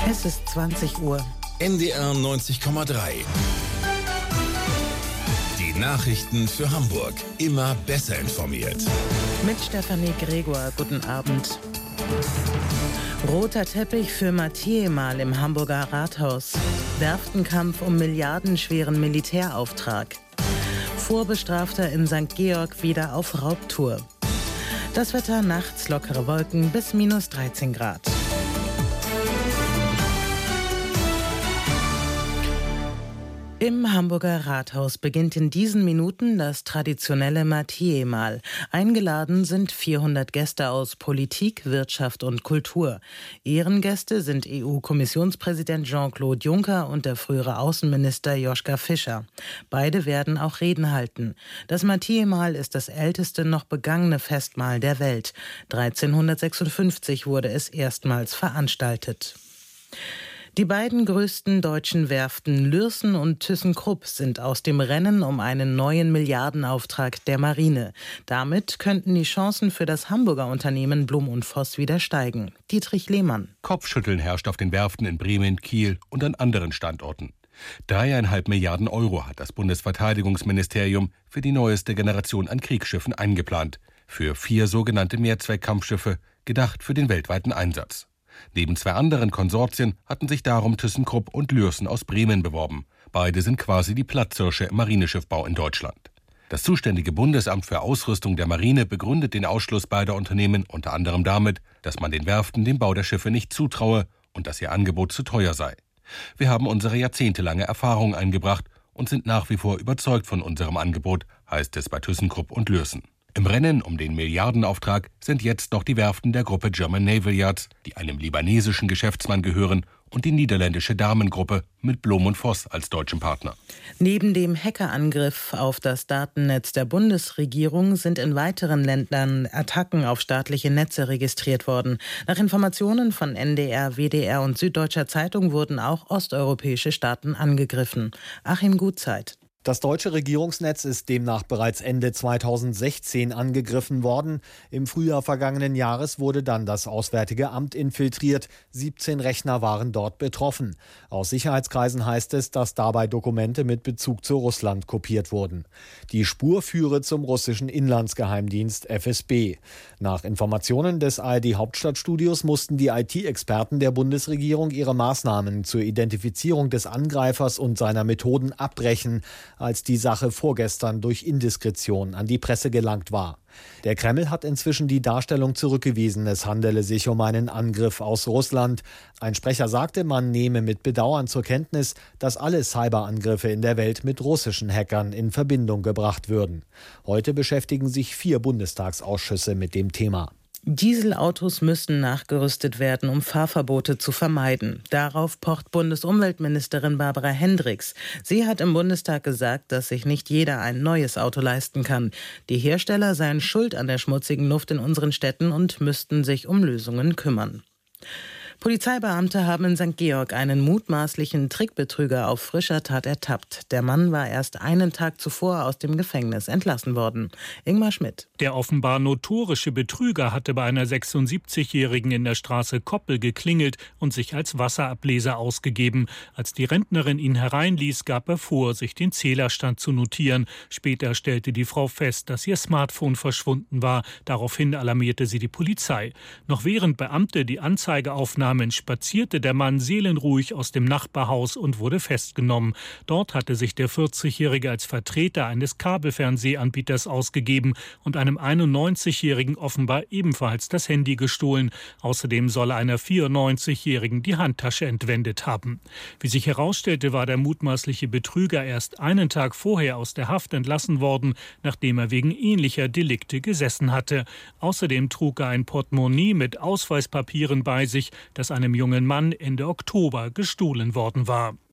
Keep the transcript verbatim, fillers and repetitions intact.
Es ist zwanzig Uhr. N D R neunzig Komma drei. Die Nachrichten für Hamburg. Immer besser informiert. Mit Stefanie Gregor. Guten Abend. Roter Teppich für Mathieu-Mal im Hamburger Rathaus. Werftenkampf um milliardenschweren Militärauftrag. Vorbestrafter in Sankt Georg wieder auf Raubtour. Das Wetter: nachts lockere Wolken bis minus dreizehn Grad. Im Hamburger Rathaus beginnt in diesen Minuten das traditionelle Mathieu-Mal. Eingeladen sind vierhundert Gäste aus Politik, Wirtschaft und Kultur. Ehrengäste sind E U-Kommissionspräsident Jean-Claude Juncker und der frühere Außenminister Joschka Fischer. Beide werden auch Reden halten. Das Mathieu-Mal ist das älteste noch begangene Festmahl der Welt. dreizehnhundertsechsundfünfzig wurde es erstmals veranstaltet. Die beiden größten deutschen Werften Lürssen und ThyssenKrupp sind aus dem Rennen um einen neuen Milliardenauftrag der Marine. Damit könnten die Chancen für das Hamburger Unternehmen Blum und Voss wieder steigen. Dietrich Lehmann. Kopfschütteln herrscht auf den Werften in Bremen, Kiel und an anderen Standorten. Dreieinhalb Milliarden Euro hat das Bundesverteidigungsministerium für die neueste Generation an Kriegsschiffen eingeplant. Für vier sogenannte Mehrzweckkampfschiffe, gedacht für den weltweiten Einsatz. Neben zwei anderen Konsortien hatten sich darum ThyssenKrupp und Lürssen aus Bremen beworben. Beide sind quasi die Platzhirsche im Marineschiffbau in Deutschland. Das zuständige Bundesamt für Ausrüstung der Marine begründet den Ausschluss beider Unternehmen unter anderem damit, dass man den Werften den Bau der Schiffe nicht zutraue und dass ihr Angebot zu teuer sei. Wir haben unsere jahrzehntelange Erfahrung eingebracht und sind nach wie vor überzeugt von unserem Angebot, heißt es bei ThyssenKrupp und Lürssen. Im Rennen um den Milliardenauftrag sind jetzt noch die Werften der Gruppe German Naval Yards, die einem libanesischen Geschäftsmann gehören, und die niederländische Damengruppe mit Blum und Voss als deutschem Partner. Neben dem Hackerangriff auf das Datennetz der Bundesregierung sind in weiteren Ländern Attacken auf staatliche Netze registriert worden. Nach Informationen von N D R, W D R und Süddeutscher Zeitung wurden auch osteuropäische Staaten angegriffen. Achim Gutzeit. Das deutsche Regierungsnetz ist demnach bereits Ende zweitausendsechzehn angegriffen worden. Im Frühjahr vergangenen Jahres wurde dann das Auswärtige Amt infiltriert. siebzehn Rechner waren dort betroffen. Aus Sicherheitskreisen heißt es, dass dabei Dokumente mit Bezug zu Russland kopiert wurden. Die Spur führe zum russischen Inlandsgeheimdienst F S B. Nach Informationen des A R D-Hauptstadtstudios mussten die I T-Experten der Bundesregierung ihre Maßnahmen zur Identifizierung des Angreifers und seiner Methoden abbrechen, als die Sache vorgestern durch Indiskretion an die Presse gelangt war. Der Kreml hat inzwischen die Darstellung zurückgewiesen, es handele sich um einen Angriff aus Russland. Ein Sprecher sagte, man nehme mit Bedauern zur Kenntnis, dass alle Cyberangriffe in der Welt mit russischen Hackern in Verbindung gebracht würden. Heute beschäftigen sich vier Bundestagsausschüsse mit dem Thema. Dieselautos müssen nachgerüstet werden, um Fahrverbote zu vermeiden. Darauf pocht Bundesumweltministerin Barbara Hendricks. Sie hat im Bundestag gesagt, dass sich nicht jeder ein neues Auto leisten kann. Die Hersteller seien schuld an der schmutzigen Luft in unseren Städten und müssten sich um Lösungen kümmern. Polizeibeamte haben in Sankt Georg einen mutmaßlichen Trickbetrüger auf frischer Tat ertappt. Der Mann war erst einen Tag zuvor aus dem Gefängnis entlassen worden. Ingmar Schmidt. Der offenbar notorische Betrüger hatte bei einer sechsundsiebzigjährigen in der Straße Koppel geklingelt und sich als Wasserableser ausgegeben. Als die Rentnerin ihn hereinließ, gab er vor, sich den Zählerstand zu notieren. Später stellte die Frau fest, dass ihr Smartphone verschwunden war. Daraufhin alarmierte sie die Polizei. Noch während Beamte die Anzeige aufnahmen, spazierte der Mann seelenruhig aus dem Nachbarhaus und wurde festgenommen. Dort hatte sich der vierzigjährige als Vertreter eines Kabelfernsehanbieters ausgegeben und einem einundneunzigjährigen offenbar ebenfalls das Handy gestohlen. Außerdem soll er einer vierundneunzigjährigen die Handtasche entwendet haben. Wie sich herausstellte, war der mutmaßliche Betrüger erst einen Tag vorher aus der Haft entlassen worden, nachdem er wegen ähnlicher Delikte gesessen hatte. Außerdem trug er ein Portemonnaie mit Ausweispapieren bei sich, das einem jungen Mann Ende Oktober gestohlen worden war.